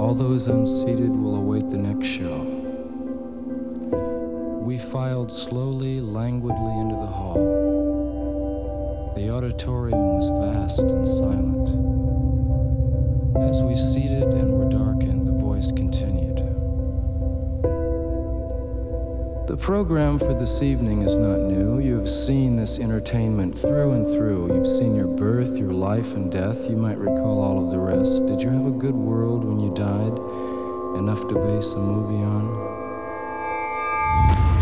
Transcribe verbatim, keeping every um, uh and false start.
All those unseated will await the next show. We filed slowly, languidly into the hall. The auditorium was vast and silent. As we seated and were darkened, the voice continued. The program for this evening is not new. You have seen this entertainment through and through. You've seen your birth, your life and death. You might recall all of the rest. Did you have a good world when you died? Enough to base a movie on?